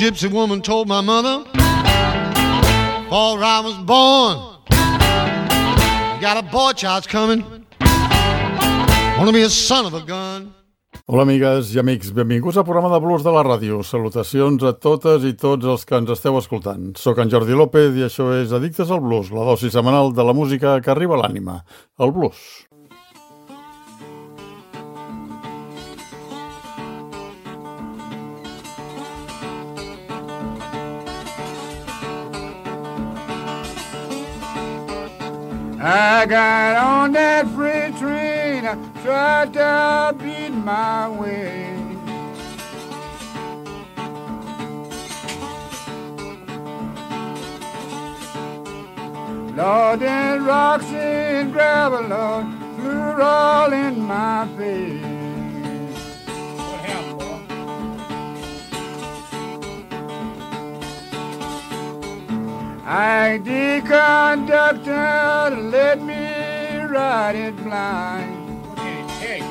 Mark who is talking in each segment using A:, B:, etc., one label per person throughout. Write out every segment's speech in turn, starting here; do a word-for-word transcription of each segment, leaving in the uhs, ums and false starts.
A: gypsy woman told my mother, before I was born, you got a boy child's coming, wanna be a son of a gun.
B: Hola amigues i amics, benvinguts al programa de blues de la ràdio. Salutacions a totes i tots els que ens esteu escoltant. Soc en Jordi López i això és Addictes al Blues, la dosi setmanal de la música que arriba a l'ànima, el blues.
C: I got on that freight train, I tried to beat my way. Lord, and rocks and gravel, Lord, flew all in my face. What happened, boy? I the conductor let me ride it blind. What did it take?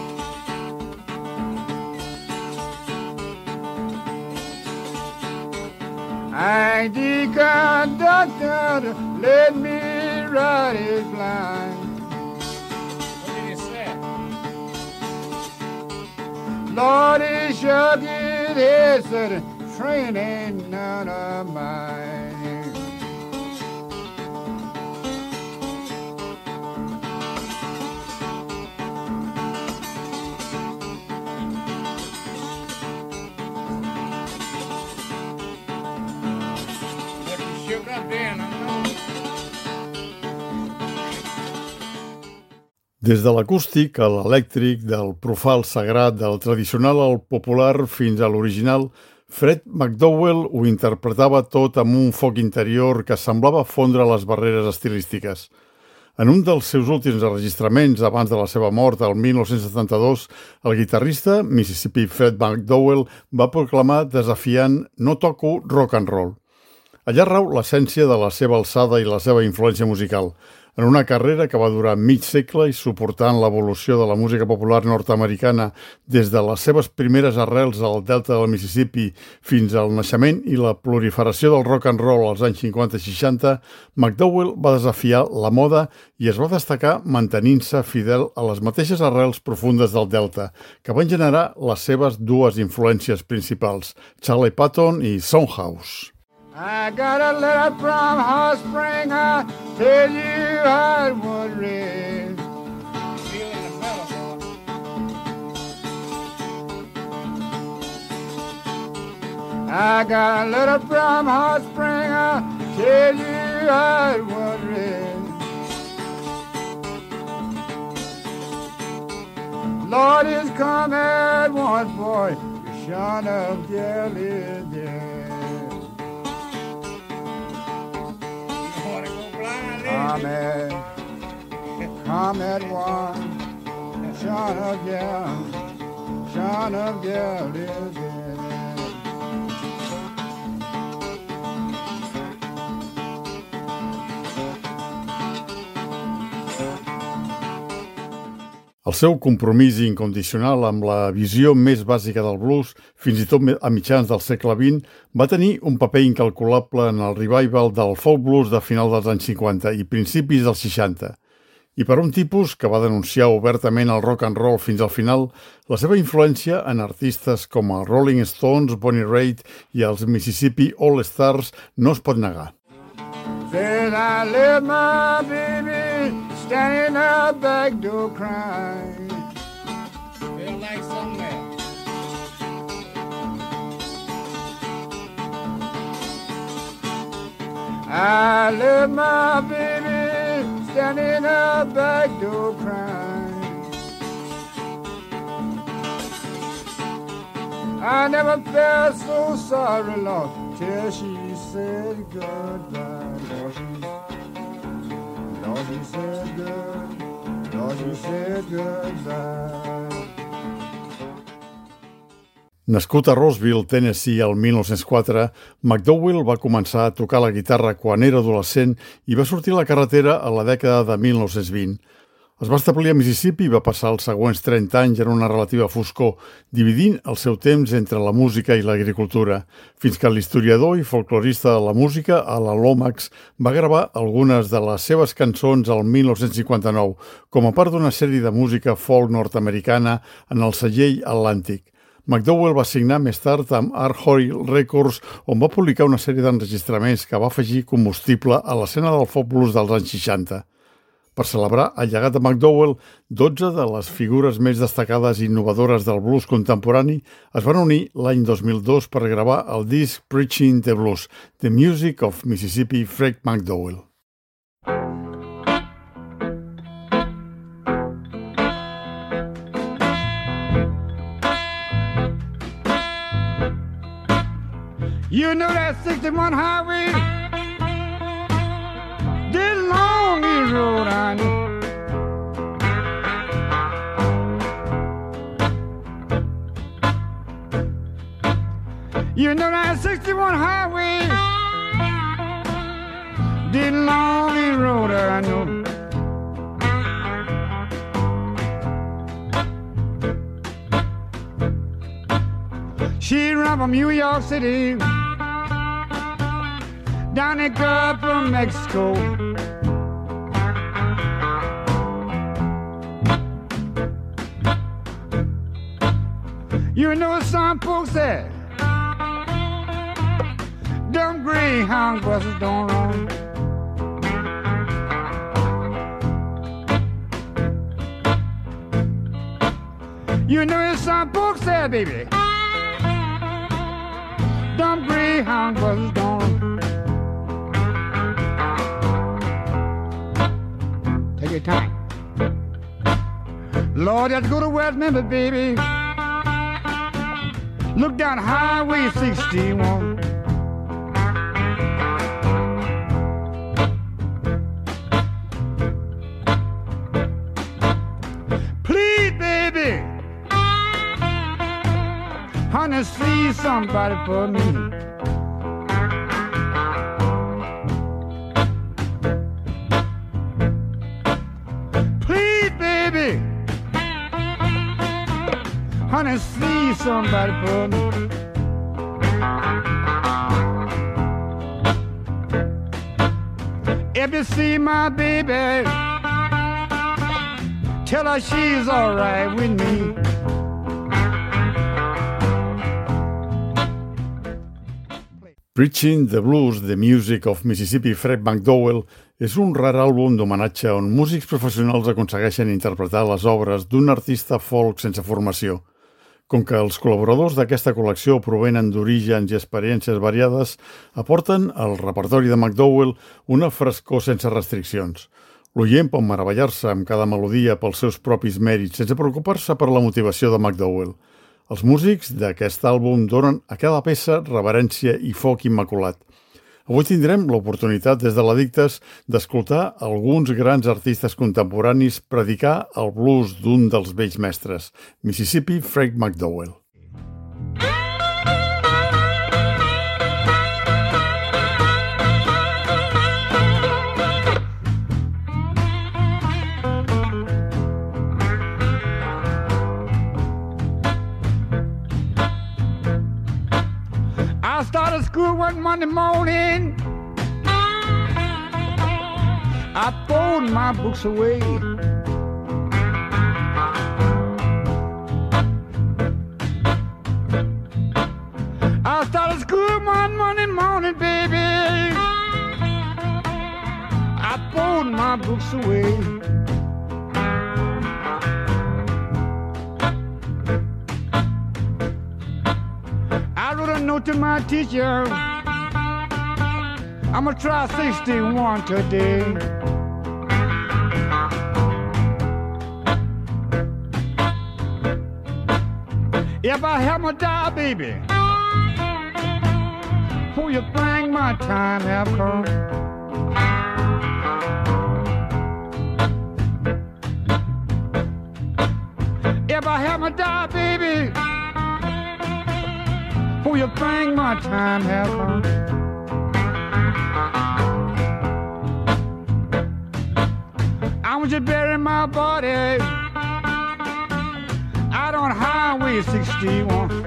C: I the conductor let me ride it blind. What did he say? Lord, he shook his head, said, train ain't none of mine.
B: Des de l'acústic a l'elèctric, del profà al sagrat, del tradicional al popular fins a l'original, Fred McDowell ho interpretava tot amb un foc interior que semblava fondre les barreres estilístiques. En un dels seus últims enregistraments abans de la seva mort, el mil nou-cents setanta-dos, el guitarrista Mississippi Fred McDowell va proclamar desafiant "No toco rock and roll". Allà rau l'essència de la seva alçada i la seva influència musical. En una carrera que va durar mig segle i suportant l'evolució de la música popular nord-americana des de les seves primeres arrels al delta del Mississippi fins al naixement i la proliferació del rock and roll als anys cinquanta i seixanta, McDowell va desafiar la moda i es va destacar mantenint-se fidel a les mateixes arrels profundes del delta, que van generar les seves dues influències principals, Charlie Patton i Soundhouse.
C: I got a letter from Hot Spring, I tell you how it would read. Feeling the metal, I got a letter from Hot Spring, I tell you how it would read. Lord is come at once, boy, the son of Gale is dead. Come at, come at one, son of Gale, son of Gale is dead.
B: El seu compromís incondicional amb la visió més bàsica del blues, fins i tot a mitjans del segle vint, va tenir un paper incalculable en el revival del folk blues de final dels anys cinquanta i principis dels seixanta. I per un tipus que va denunciar obertament el rock and roll fins al final, la seva influència en artistes com els Rolling Stones, Bonnie Raitt i els Mississippi All Stars no es pot negar.
C: Said I left my baby standing out back door crying. Feel like something else. I left my baby standing out back door crying. I never felt so sorry, Lord, till she said goodbye. Lord, she, Lord, she said good, Lord, she said goodbye.
B: Nascut a Roseville, Tennessee, el mil nou-cents quatre, McDowell va començar a tocar la guitarra quan era adolescent i va sortir a la carretera a la dècada de mil nou-cents vint. Es va establir a Mississippi i va passar els següents trenta anys en una relativa foscor, dividint el seu temps entre la música i l'agricultura, fins que l'historiador i folclorista de la música, Ala Lomax, va gravar algunes de les seves cançons al mil nou-cents cinquanta-nou, com a part d'una sèrie de música folk nord-americana en el segell Atlantic. McDowell va signar més tard amb Art Hoyle Records, on va publicar una sèrie d'enregistraments que va afegir combustible a l'escena del folk blues dels anys seixanta. Per celebrar el llegat de McDowell, dotze de les figures més destacades i innovadores del blues contemporani es van unir l'any dos mil dos per gravar el disc Preaching the Blues, The Music of Mississippi, Fred McDowell.
C: You know that sixty-one highway, this long easy road I know. You know that sixty-one highway, this long easy road I know. She ran from New York City down the Gulf of Mexico. You know some folks say them Greyhound buses don't run. You know some folks say, baby, them Greyhound buses don't run. Take your time. Lord, let's go to West Memphis, baby. Look down Highway sixty-one. Please, baby, honey, see somebody for me. Honey, see somebody for me. If you see my baby, tell her she's all right with me.
B: Preaching the Blues, The Music of Mississippi, Fred McDowell, és un rar àlbum d'homenatge on músics professionals aconsegueixen interpretar les obres d'un artista folk sense formació. Com que els col·laboradors d'aquesta col·lecció provenen d'orígens i experiències variades, aporten al repertori de McDowell una frescor sense restriccions. L'oient pot meravellar-se amb cada melodia pels seus propis mèrits, sense preocupar-se per la motivació de McDowell. Els músics d'aquest àlbum donen a cada peça reverència i foc immaculat. Avui tindrem l'oportunitat des de l'Addictes d'escoltar alguns grans artistes contemporanis predicar el blues d'un dels vells mestres, Mississippi Fred McDowell.
C: I started school one Monday morning. I thrown my books away. I started school one Monday morning, baby. I thrown my books away. I wrote a note to my teacher. I'm gonna try sixty-one today. If I have my die, baby, before you think my time have come. If I have my die, baby, before you think my time have come. I want you to bury my body out on Highway sixty-one.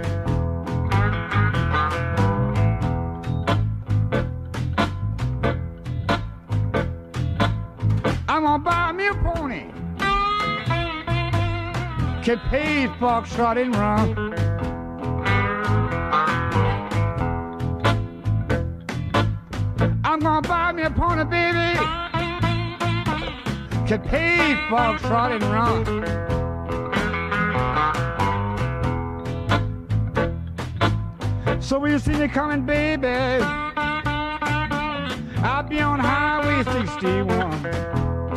C: I'm gonna buy me a pony, get paid foxtrot and run. I'm gonna buy me a pony, baby, get paid foxtrot and run. So when you see me coming, baby, I'll be on Highway sixty-one.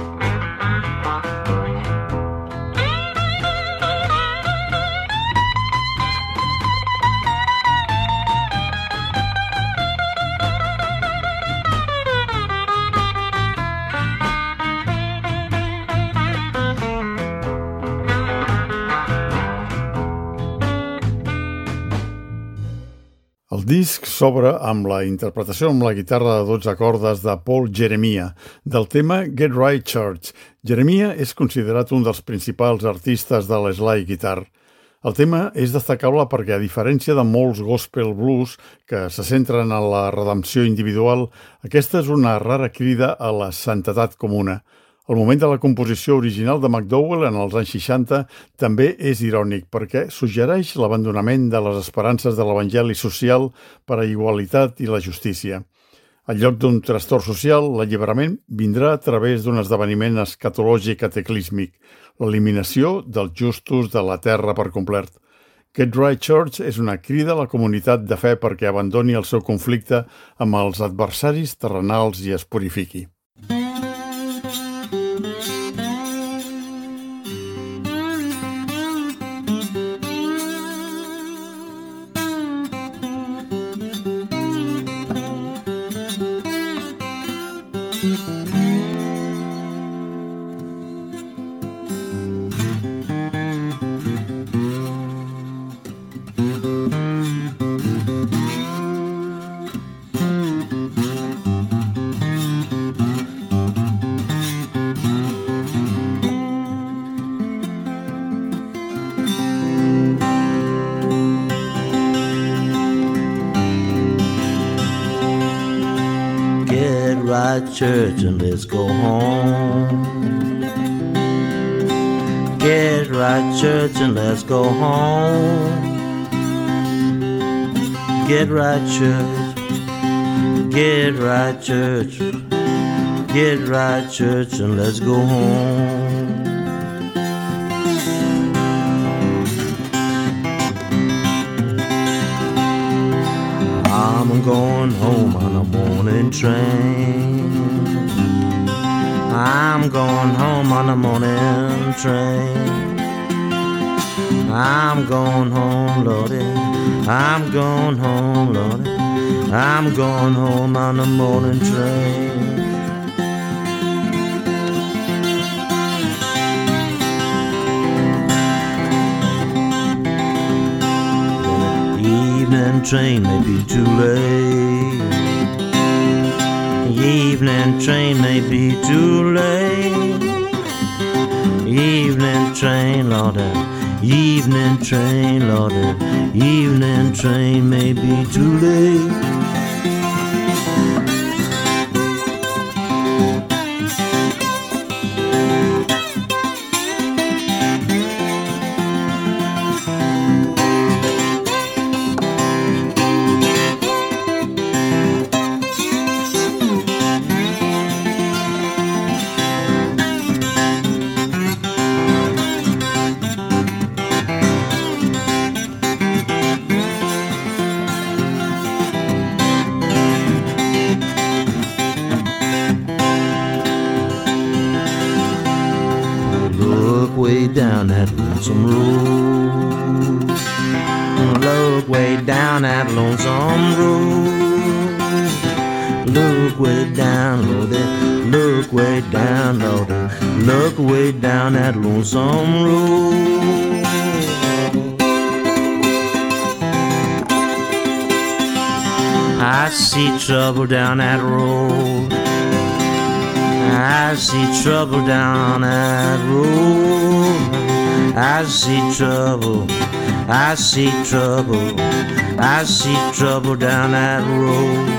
B: El disc s'obre amb la interpretació amb la guitarra de dotze cordes de Paul Jeremiah del tema Get Right Church. Jeremiah és considerat un dels principals artistes de l'slide guitar. El tema és destacable perquè, a diferència de molts gospel blues que se centren en la redempció individual, aquesta és una rara crida a la santedat comuna. El moment de la composició original de McDowell en els anys seixanta també és irònic perquè suggereix l'abandonament de les esperances de l'evangeli social per a igualitat i la justícia. En lloc d'un trastorn social, l'alliberament vindrà a través d'un esdeveniment escatològic cataclísmic, l'eliminació dels justos de la terra per complet. Get Right Church és una crida a la comunitat de fe perquè abandoni el seu conflicte amb els adversaris terrenals i es purifiqui.
D: Church and let's go home. Get right, church, and let's go home. Get right, church. Get right, church. Get right, church, and let's go home. I'm going home on a morning train. I'm going home on a morning train. I'm going home, Lordy. I'm going home, Lordy. I'm going home on a morning train. Evening train may be too late. Evening train may be too late. Evening train, Lordy. Evening train, Lordy. Evening train may be too late. Down that lonesome road. Look way down that lonesome road. Look way down, Lordy. Look way down, Lordy. Look way down that lonesome road. I see trouble down that road. I see trouble down that road. I see trouble, I see trouble, I see trouble down that road.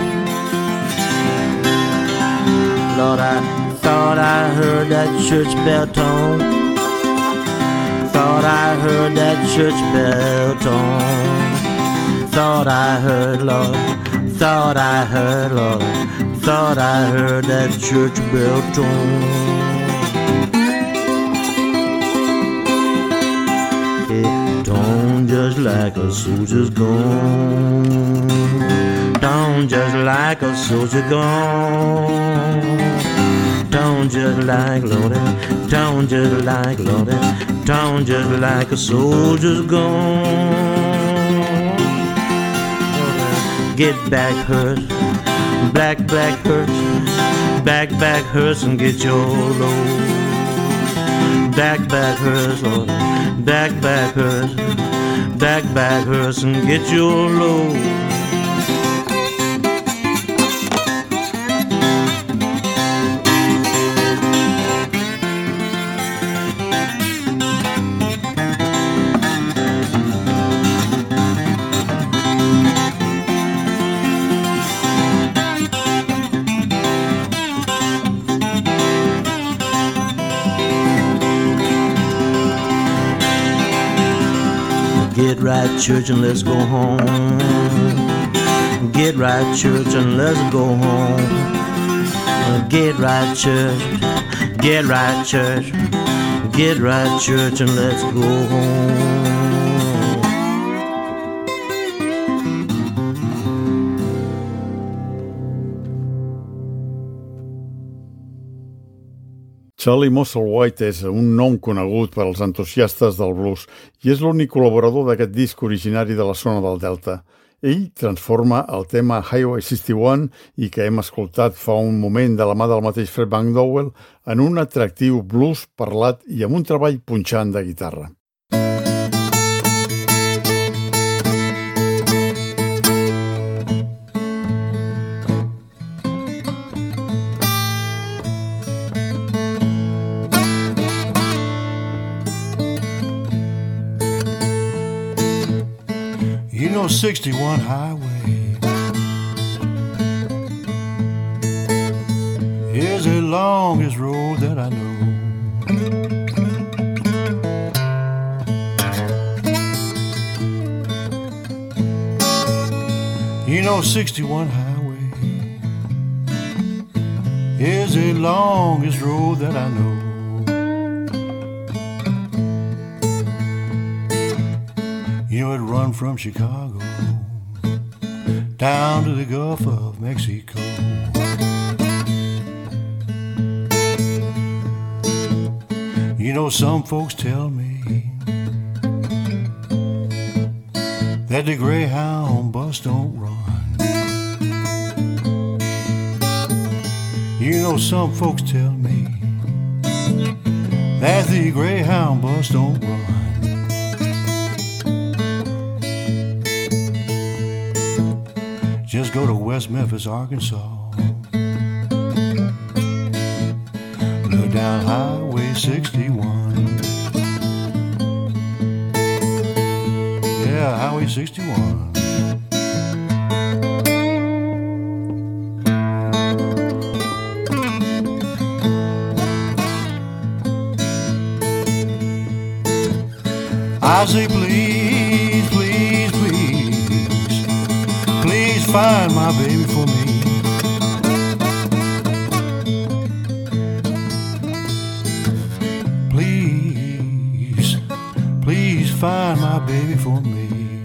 D: Lord, I thought I heard that church bell tone. Thought I heard that church bell tone. Thought I heard, Lord, thought I heard, Lord, thought I heard that church bell tone. It don't just like a soldier's gone. Don't just like a soldier gone. Don't just like Lordy. Don't just like Lordy. Don't just like a soldier's gone. Get back hurt, black, black hurts, back, back hurts and get your load. Back, back hurts, Lord, back, back hurts, back, back hurts and get your load. Get right, church, and let's go home. Get right, church, and let's go home. Get right, church, get right, church, get right, church, and let's go home.
B: Charlie Musselwhite és un nom conegut per als entusiastes del blues i és l'únic col·laborador d'aquest disc originari de la zona del Delta. Ell transforma el tema Highway seixanta-u i que hem escoltat fa un moment de la mà del mateix Fred McDowell en un atractiu blues parlat i amb un treball punxant de guitarra.
E: You know sixty-one highway is the longest road that I know. You know sixty-one highway is the longest road that I know. You know, it run from Chicago down to the Gulf of Mexico. You know, some folks tell me that the Greyhound bus don't run. You know, some folks tell me that the Greyhound bus don't run. Just go to West Memphis, Arkansas. Look down Highway sixty-one. Yeah, Highway sixty-one. I say please, please, please, please find my baby for me. Please, please find my baby for me.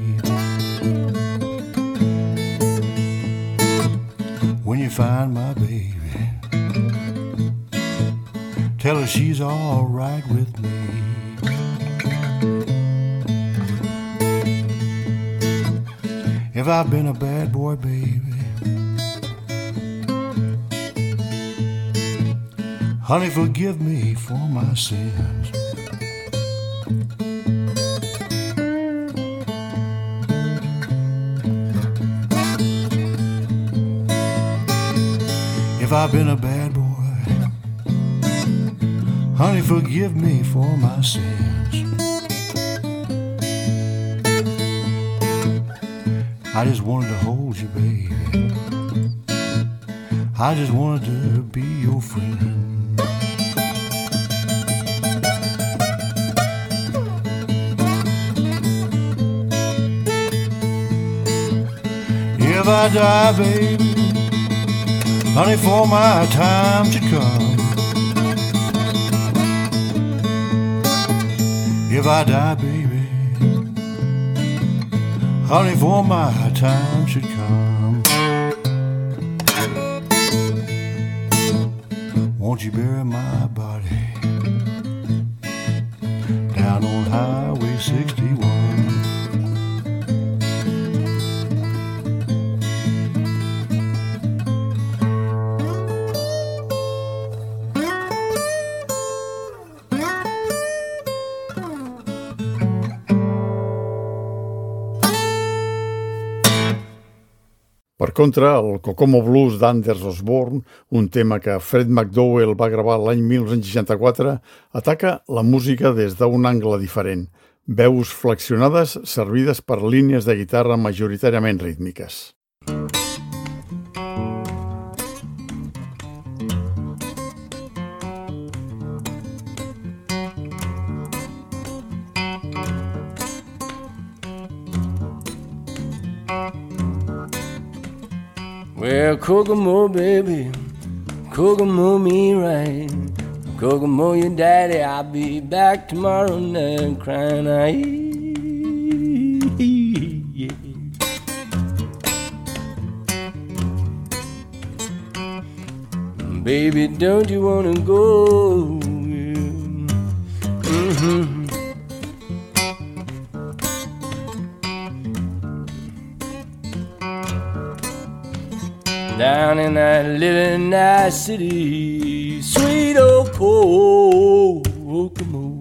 E: When you find my baby, tell her she's all right with me. If I've been a bad boy, baby, honey, forgive me for my sins. If I've been a bad boy, Honey, forgive me for my sins. I just wanted to hold you, baby. I just wanted to be your friend. If I die, baby, honey, for my time to come. If I die, baby, honey, for my time should come. Won't you bury my body down on Highway sixty-one?
B: Per contra, el Kokomo Blues d'Anders Osborne, un tema que Fred McDowell va gravar l'any mil nou-cents seixanta-quatre, ataca la música des d'un angle diferent. Veus flexionades servides per línies de guitarra majoritàriament rítmiques.
F: Well, Kokomo, baby, Kokomo me right. Kokomo, your daddy, I'll be back tomorrow night crying. I, yeah. Baby, don't you wanna go? Mm-hmm. Down in that living nice city, sweet old Kokomo.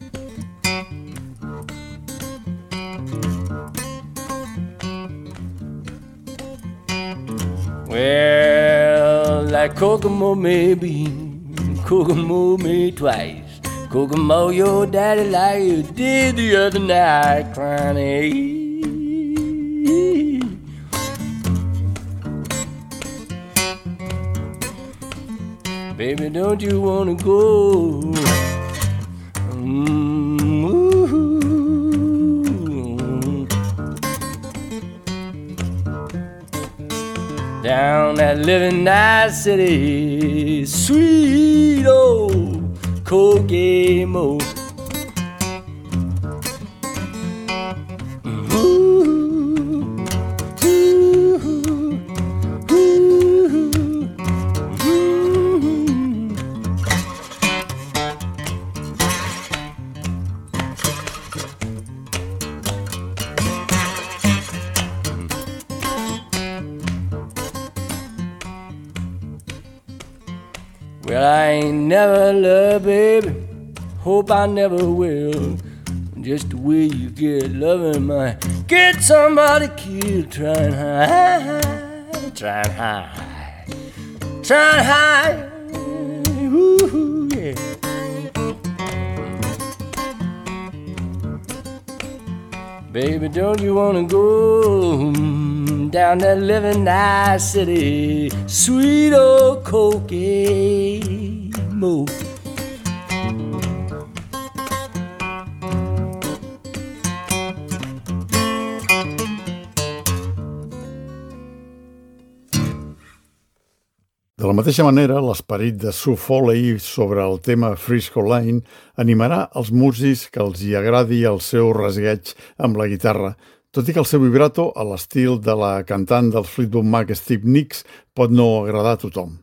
F: Well, like Kokomo maybe, Kokomo me twice. Kokomo, your daddy like you did the other night, crying. Hey. Baby, don't you wanna go? Mm, down that living nice city, sweet old Kokomo. Well, I ain't never loved, baby, hope I never will. Just the way you get loving might get somebody killed. Trying high, trying high, trying high. Ooh, yeah. Baby, don't you wanna go down that living nice city, sweet old Kokomo?
B: De la mateixa manera, l'esperit de Sue Foley sobre el tema Frisco Line animarà els músics que els hi agradi el seu rasgueig amb la guitarra, tot i que el seu vibrato, a l'estil de la cantant dels Fleetwood Mac Steve Nicks, pot no agradar a tothom.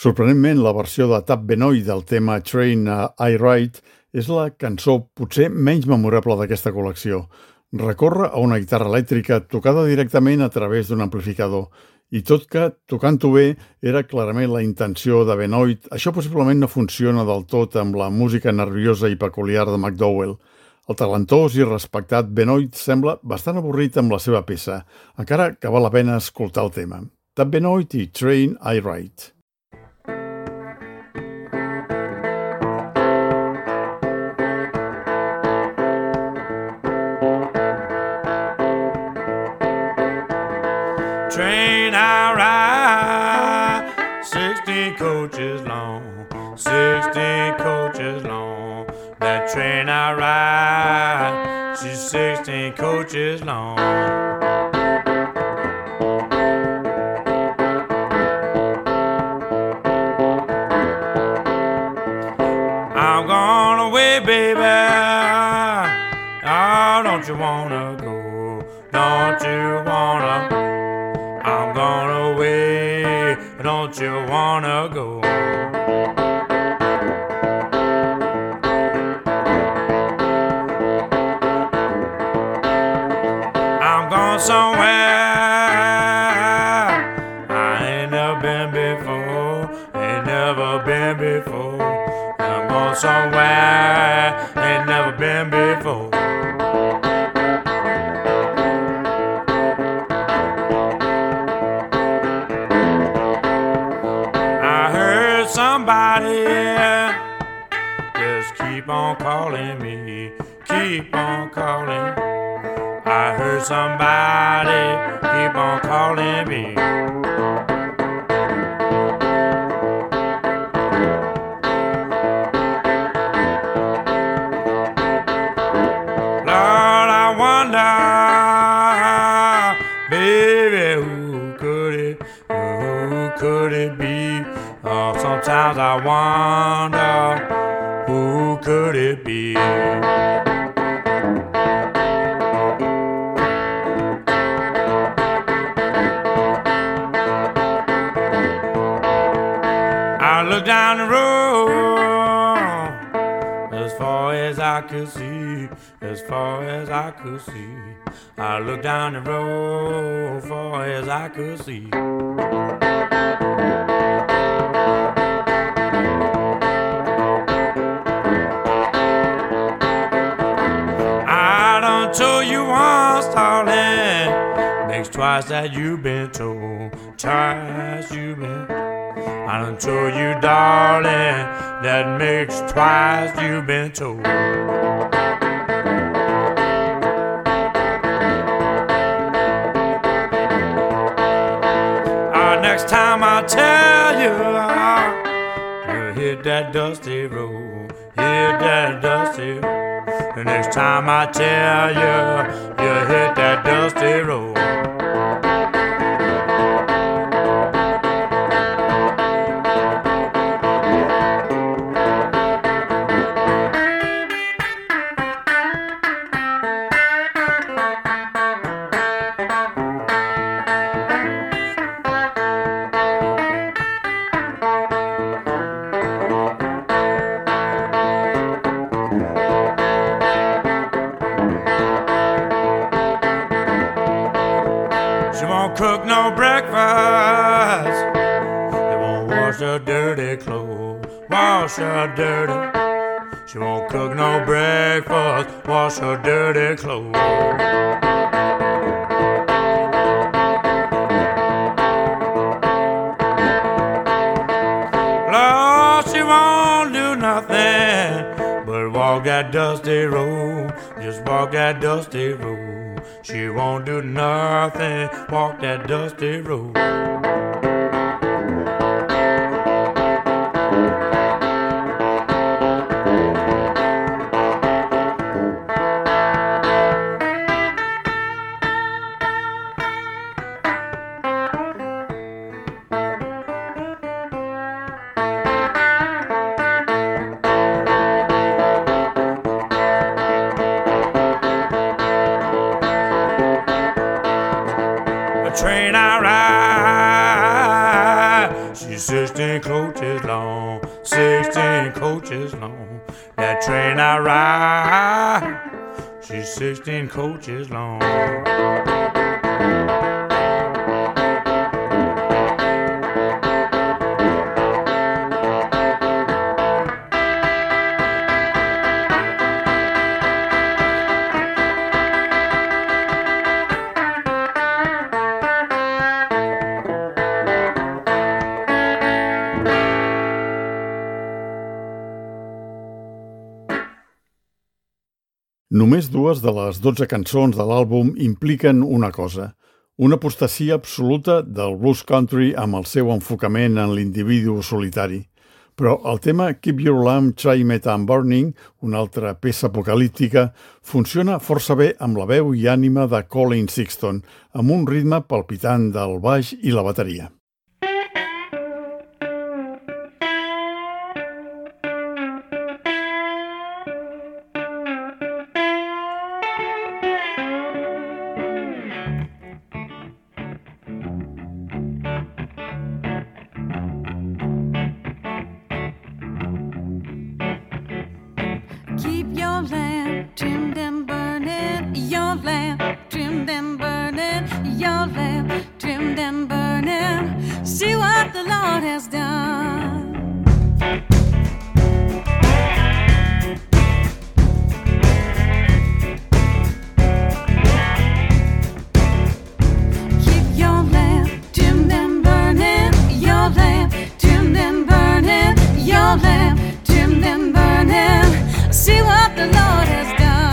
B: Sorprenentment, la versió de Tab Benoit del tema Train I Ride és la cançó potser menys memorable d'aquesta col·lecció. Recorre a una guitarra elèctrica tocada directament a través d'un amplificador, i tot que, tocant-ho bé, era clarament la intenció de Benoit, això possiblement no funciona del tot amb la música nerviosa i peculiar de McDowell. El talentós i respectat Benoit sembla bastant avorrit amb la seva peça, encara que val la pena escoltar el tema. Tab Benoit i Train I Ride.
E: Train I ride, sixteen coaches long, sixteen coaches long. That train I ride, she's sixteen coaches long. I'm gone away, baby. Oh, don't you wanna go? Don't you wanna? I'm gone away, don't you wanna go? I'm gone somewhere I ain't never been before, ain't never been before. I'm gone somewhere ain't never been before. Somebody just keep on calling me, keep on calling. I heard somebody keep on calling me. Lord, I wonder, baby, who could it, who could it be? Oh, sometimes I wonder, who could it be? I look down the road, as far as I could see, as far as I could see. I look down the road, as far as I could see. Told you once, darling, makes twice that you've been told, twice you've been. I done told you, darling, that makes twice you've been told. Uh, next time I tell you, uh, you hit that dusty road, hit that dusty road. The next time I tell you, you hit that dusty road. She won't cook no breakfast. They won't wash her dirty clothes, wash her dirty. She won't cook no breakfast, wash her dirty clothes. Lord, she won't do nothing but walk that dusty road, just walk that dusty road. She won't do nothing, walk that dusty road. Train I ride, coaches long, sixteen coaches long. That train I ride, she's sixteen coaches long.
B: Només dues de les dotze cançons de l'àlbum impliquen una cosa, una apostasia absoluta del blues country amb el seu enfocament en l'individu solitari. Però el tema Keep Your Lamp Trimmed and Burning, una altra peça apocalíptica, funciona força bé amb la veu i ànima de Colin Sexton, amb un ritme palpitant del baix i la bateria.
G: Keep your lamp trimmed and burning, your lamp trimmed and burning, your lamp trimmed and burning. See what the Lord has done. Keep your lamp trimmed and burning, your lamp trimmed and burning, your lamp trimmed and burning. See what the Lord has done.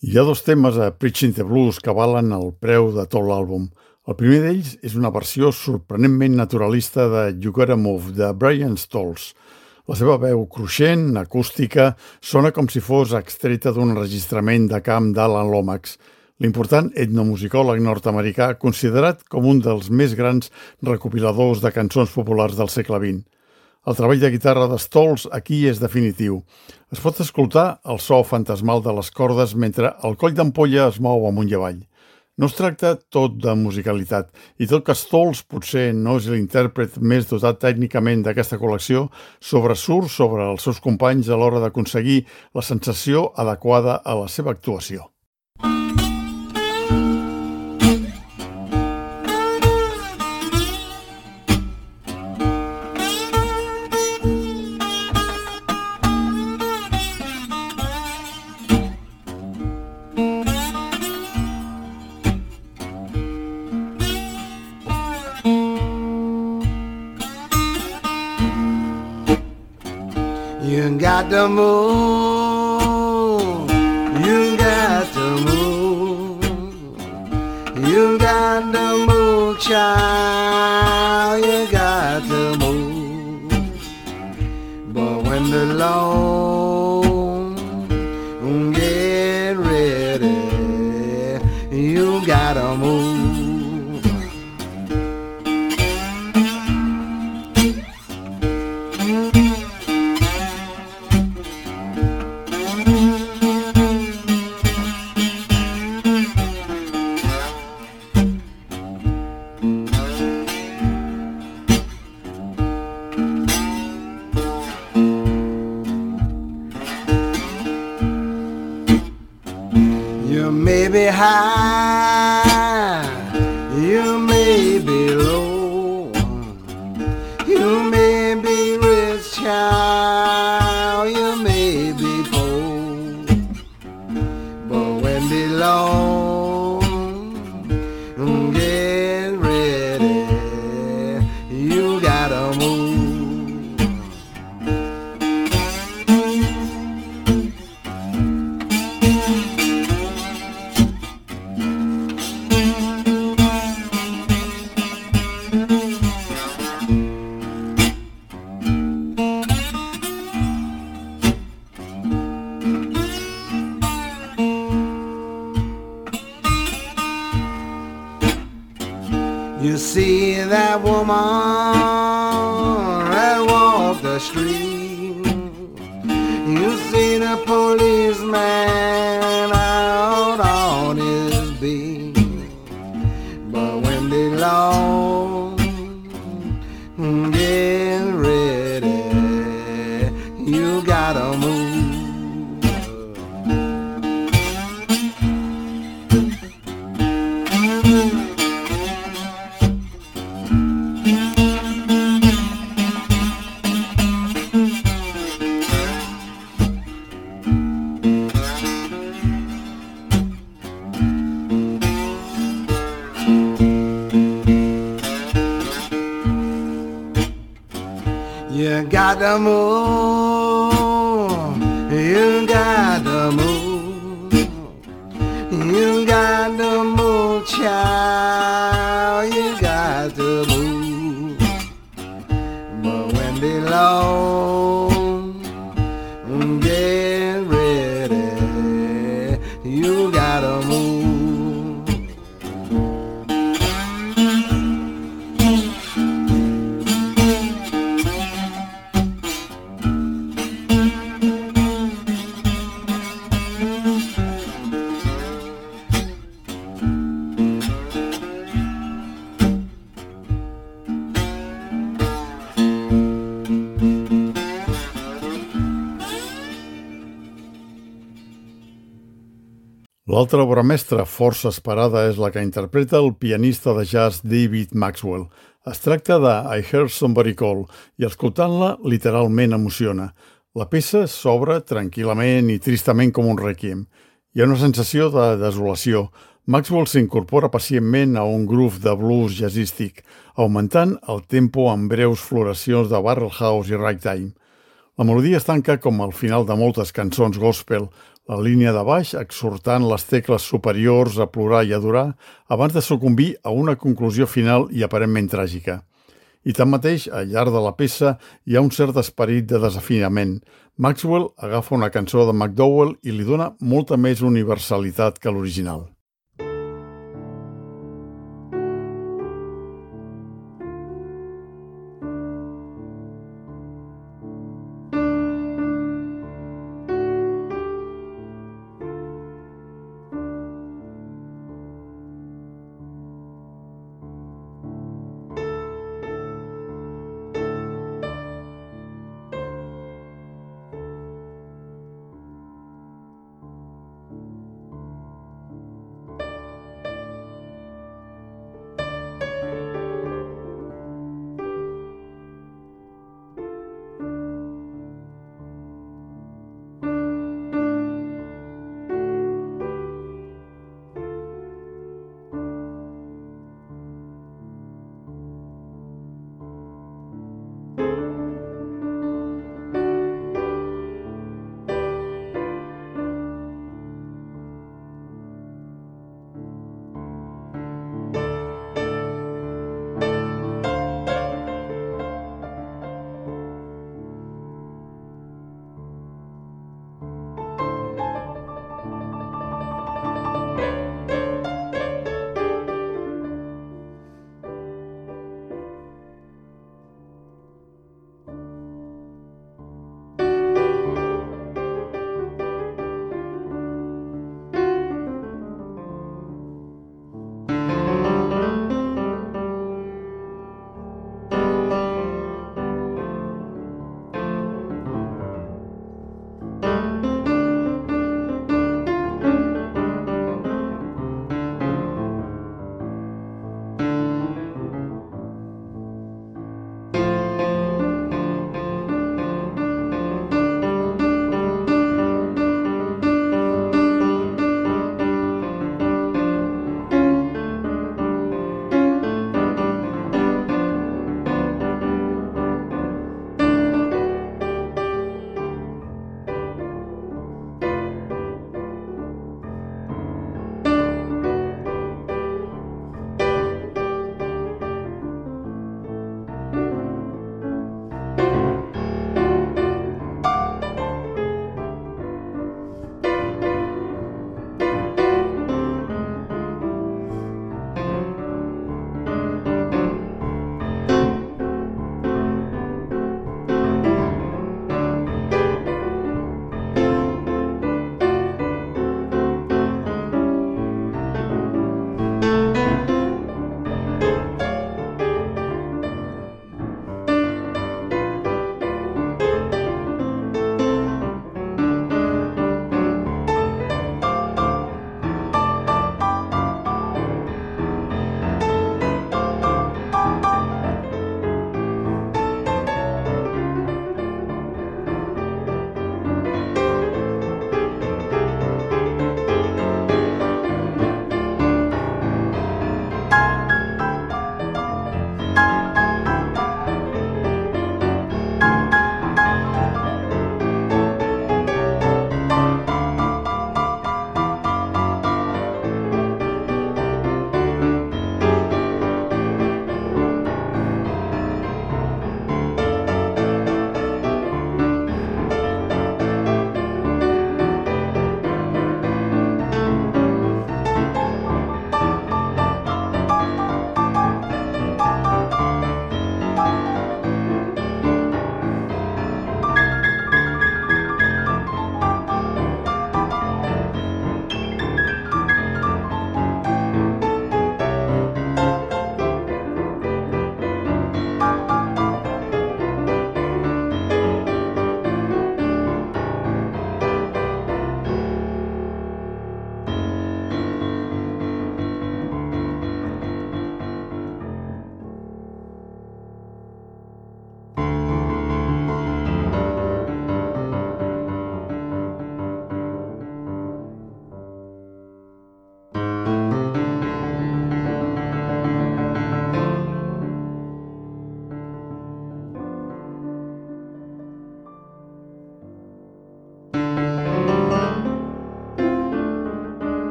B: Hi ha dos temes a Preaching the Blues que valen el preu de tot l'àlbum. El primer d'ells és una versió sorprenentment naturalista de You Gotta Move, de Brian Stolz. La seva veu cruixent, acústica, sona com si fos extreta d'un enregistrament de camp d'Alan Lomax, l'important etnomusicòleg nord-americà considerat com un dels més grans recopiladors de cançons populars del segle vint. El treball de guitarra de Stolz aquí és definitiu. Es pot escoltar el so fantasmal de les cordes mentre el coll d'ampolla es mou amunt i avall. No es tracta tot de musicalitat, i tot que Stolz potser no és l'intèrpret més dotat tècnicament d'aquesta col·lecció, sobresurt sobre els seus companys a l'hora d'aconseguir la sensació adequada a la seva actuació.
H: You got to move, you got to move, you got to move, child, you got to move. But when the Lord get ready, you gotta move. High, you may be low, you may be rich, child, you may be poor, but when the Lord get ready, you gotta move. You see that woman that walk the street, you see the policeman out on his beat, but when the Lord get ready, you gotta move. You gotta move, you gotta move, you gotta move, child, you got to move. But when the Lord get ready, you gotta move.
B: L'altra obra mestra força esperada és la que interpreta el pianista de jazz David Maxwell. Es tracta de I Heard Somebody Call i escoltant-la literalment emociona. La peça s'obre tranquil·lament i tristament com un rèquiem. Hi ha una sensació de desolació. Maxwell s'incorpora pacientment a un groove de blues jazzístic, augmentant el tempo amb breus floracions de barrel house i ragtime. La melodia es tanca com al final de moltes cançons gospel, la línia de baix exhortant les tecles superiors a plorar i adorar abans de sucumbir a una conclusió final i aparentment tràgica. I tanmateix, al llarg de la peça hi ha un cert esperit de desafinament. Maxwell agafa una cançó de McDowell i li dona molta més universalitat que l'original.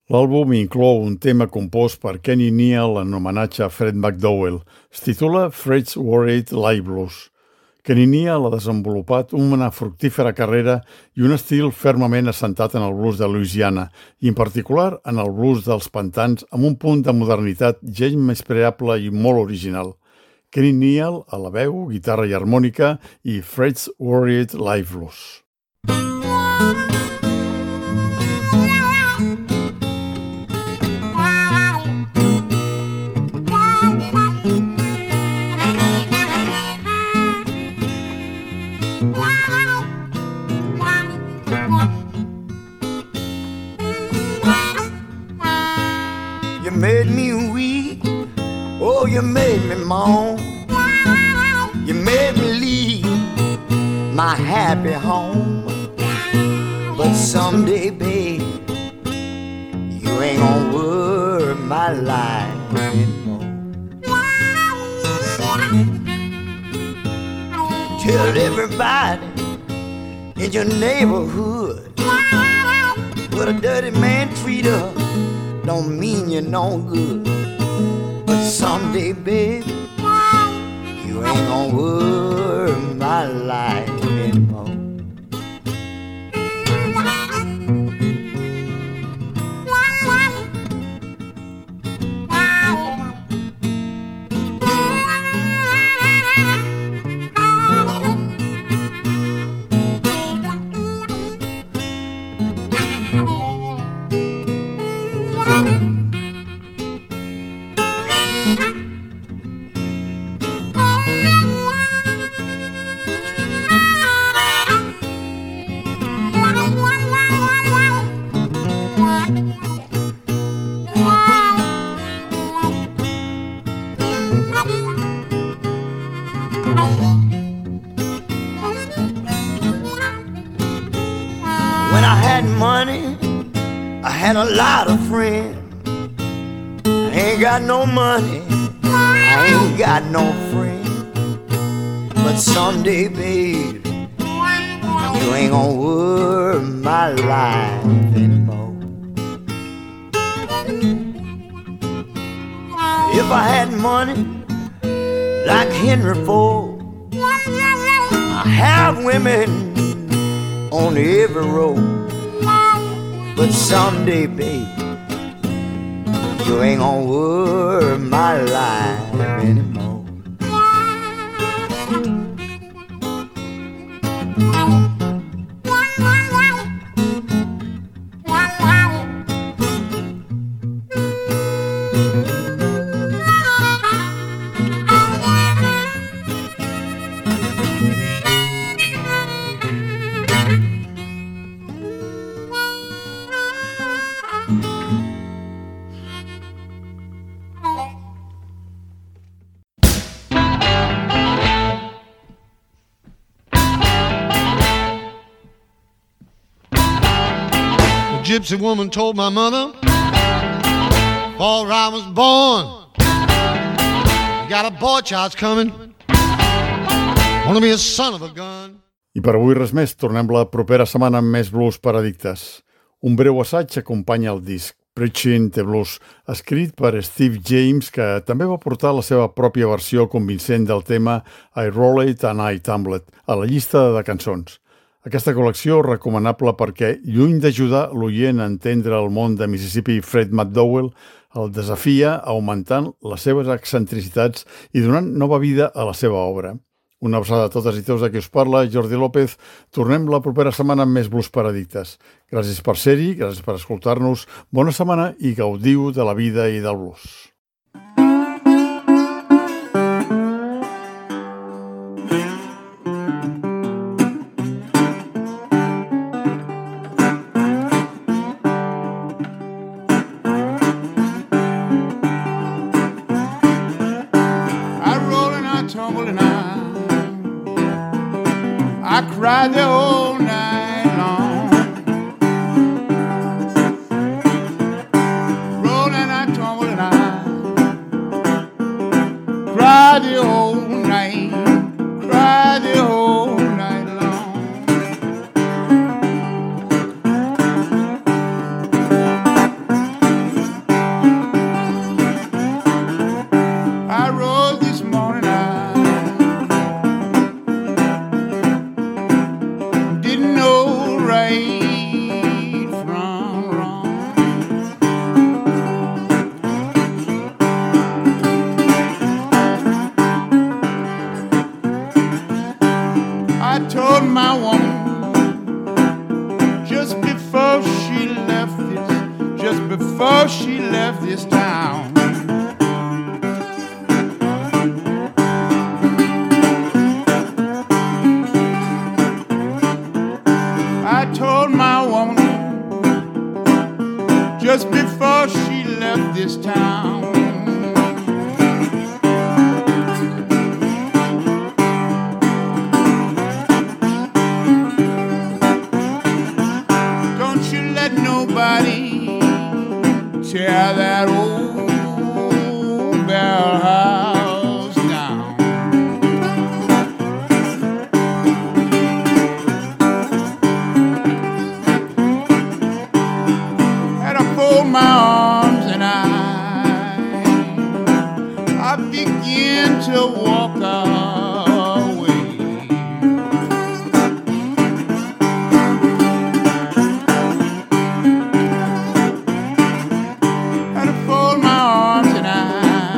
B: L'àlbum inclou un tema compost per Kenny Neal en homenatge a Fred McDowell. Es titula Fred's Worried Live Blues. Kenny Neal ha desenvolupat una fructífera carrera i un estil fermament assentat en el blues de Louisiana, i en particular en el blues dels pantans amb un punt de modernitat gens menyspreable i molt original. Kenny Neal a la veu, guitarra i harmònica i Fred's Worried Live Blues.
H: You made me weak, oh, you made me moan. You made me leave my happy home. But someday, babe, you ain't gonna worry my life anymore. Tell everybody in your neighborhood what a dirty man treat her don't mean you're no good. But someday, baby, you ain't gonna worry my life anymore. When I had money, I had a lot of friends. I ain't got no money, I ain't got no friends. But someday, baby, you ain't gonna worry my life anymore. If I had money like Henry Ford, I have women on every road. But someday, baby, you ain't gonna worry my life anymore.
A: Gypsy woman told my mother before I was born, you got a boy child's coming, wanna be a son of a gun.
B: I per avui res més, tornem la propera setmana amb més blues per addictes. Un breu assaig acompanya el disc Preaching the Blues, escrit per Steve James, que també va portar la seva pròpia versió convincent del tema I Rolled and I Tumbled a la llista de cançons. Aquesta col·lecció recomanable perquè, lluny d'ajudar l'oient a entendre el món de Mississippi Fred McDowell, el desafia augmentant les seves excentricitats i donant nova vida a la seva obra. Una abraçada a totes i tots, de qui us parla, Jordi López. Tornem la propera setmana amb més blues per addictes. Gràcies per ser-hi, gràcies per escoltar-nos, bona setmana i gaudiu de la vida i del blues.
C: I cried the whole night long, rolled and I tumbled and I cried the whole night, cried the whole night long. I rose this morning, I didn't know right from wrong. I told my woman just before she left this, just before she left this town. I told my woman just before she left this town. Don't you let nobody tear that old bell house down. And I fold my arms and I I begin to walk away. And I fold my arms and I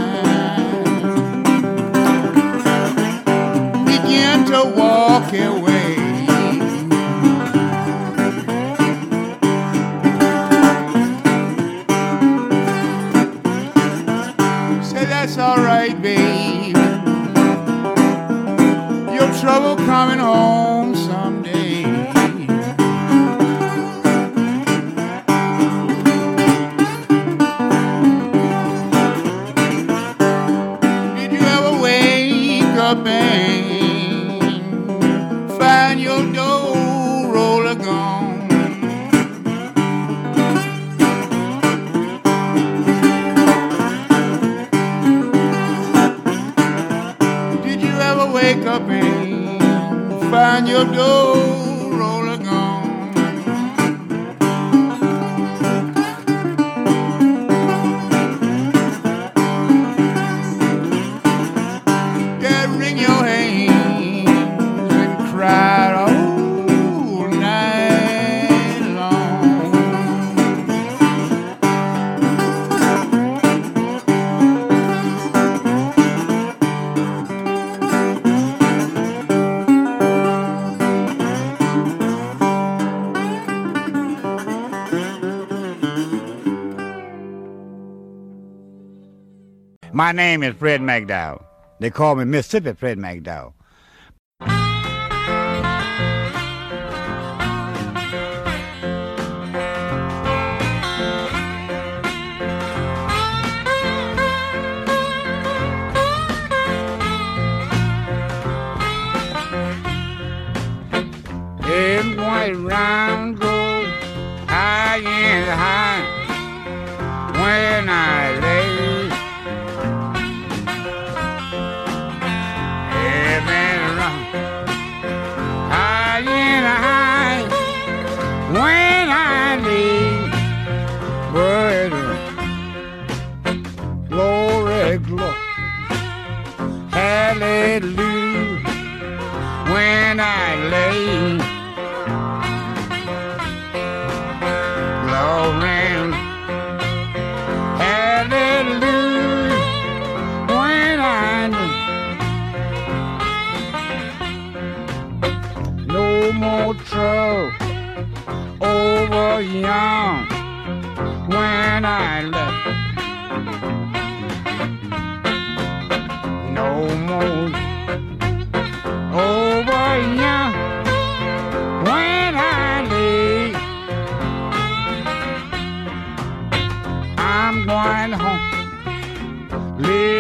C: begin to walk away. Say that's all right, babe. Your trouble coming home someday. Did you ever wake up and find your dough roller gone? Did you ever wake up and find your dough roller gone? Yeah, wring your hands and cried all night long.
I: My name is Fred McDowell. They call me Mississippi Fred McDowell. Them white round go high in the high when I lay. Heaven round high in the high when I lay. But glory, glory, hallelujah when I lay. Glory, hallelujah when I lay. No more trouble over young when I left. No more over young when I lay. I'm going home, live